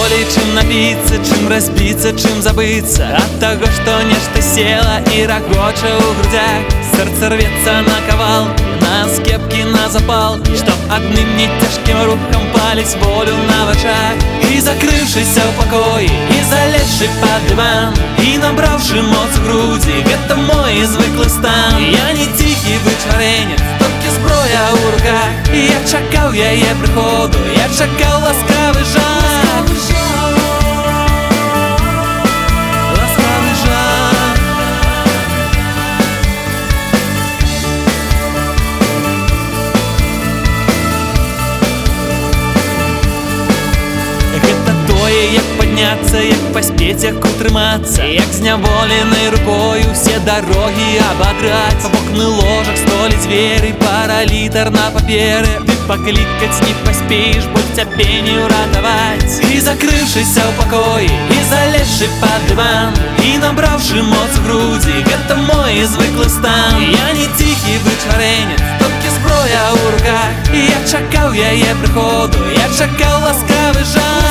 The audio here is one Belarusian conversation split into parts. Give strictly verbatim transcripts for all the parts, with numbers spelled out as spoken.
болей, чым напіцца, чым разбіцца, чым забыцца ад таго, што нешта села і рагоча ў грудзях. Сэрца рвецца на кавалкі, на скепкі, на запалкі, што адным не цяжкім рухам паліць болю на вачах. І закрыўшыся ў пакоі, і залезшы пад дыван, і набраўшы моц у грудзі, гэта мой звыклы стан. Я не ціхі вычварэнец, толькі зброя ў руках. І я чакаў яе прыходу, я чакаў ласкавы жах. Ласкавы жах. Гэта тое, як падняцца, як паспець, як утрымацца, як зняволенай рукой усе дарогі абадраць. Па вокны ложак, столі, дзверы, паралітар на паперы. Ты паклікаць не паспееш, бо цябе не ўратаваць. І закрыўшыся ў пакоі, і залезшы пад дыван, і набраўшы моц у грудзі, гэта мой звыклы стан. Я не ціхі вычварэнец, толькі зброя ў руках. І я чакаў яе прыходу, я чакаў ласкавы жах.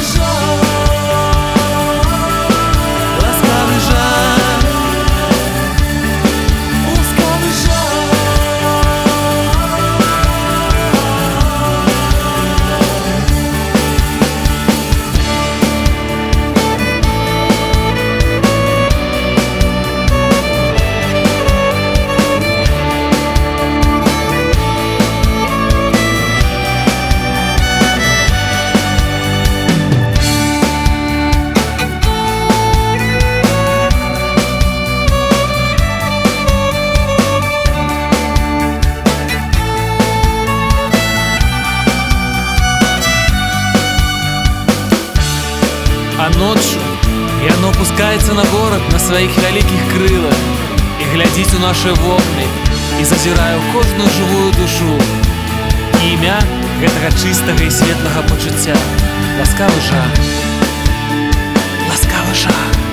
А ночью яно опускаецца на горад на сваіх вялікіх крылах і глядзіць у нашы вокны і зазірае ў кожную жывую душу. І імя гэтага чыстага і светлага пачуцця — ласкавы жах. Ласкавы жах.